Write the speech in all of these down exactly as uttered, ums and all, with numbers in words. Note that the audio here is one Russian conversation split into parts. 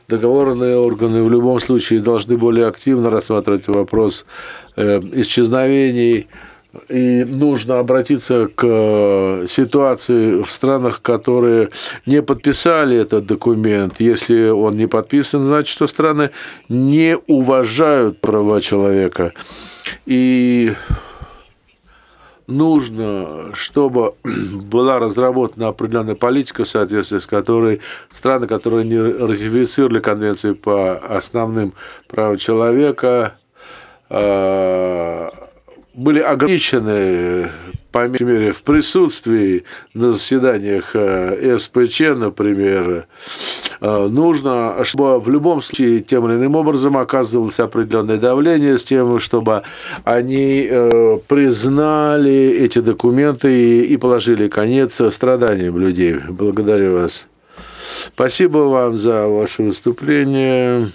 договорные органы в любом случае должны более активно рассматривать вопрос э, исчезновений. И нужно обратиться к ситуации в странах, которые не подписали этот документ. Если он не подписан, значит, что страны не уважают права человека. И нужно, чтобы была разработана определенная политика, в соответствии с которой страны, которые не ратифицировали конвенцию по основным правам человека, были ограничены, по меньшей мере, в присутствии на заседаниях эс пэ че, например. Нужно, чтобы в любом случае тем или иным образом оказывалось определенное давление с тем, чтобы они признали эти документы и положили конец страданиям людей. Благодарю вас. Спасибо вам за ваше выступление.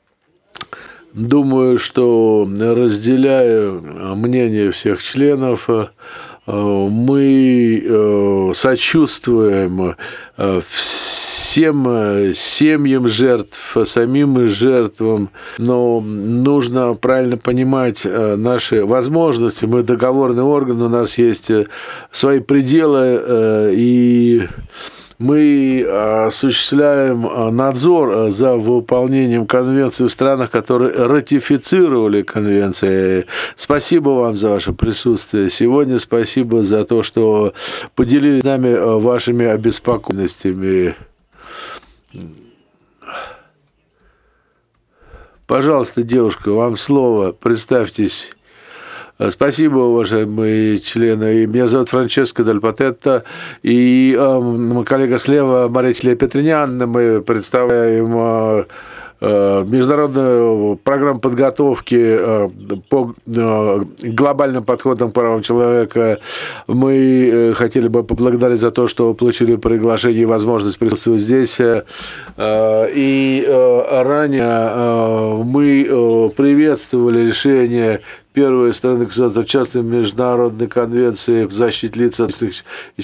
Думаю, что, разделяю мнение всех членов, мы сочувствуем всем семьям жертв, самим жертвам, но нужно правильно понимать наши возможности. Мы договорный орган, у нас есть свои пределы, и мы осуществляем надзор за выполнением конвенции в странах, которые ратифицировали конвенции. Спасибо вам за ваше присутствие сегодня. Спасибо за то, что поделились с нами вашими обеспокоенностями. Пожалуйста, девушка, вам слово. Представьтесь. Спасибо, уважаемые члены. Меня зовут Франческо Дель Патетто, и э, мой коллега слева Мария Петрянян. Мы представляем э, э, международную программу подготовки э, по э, глобальным подходам к правам человека. Мы э, хотели бы поблагодарить за то, что получили приглашение и возможность присутствовать здесь. Э, и э, ранее э, мы э, приветствовали решение первой страны государства, в частности, Международной конвенции в защите лиц от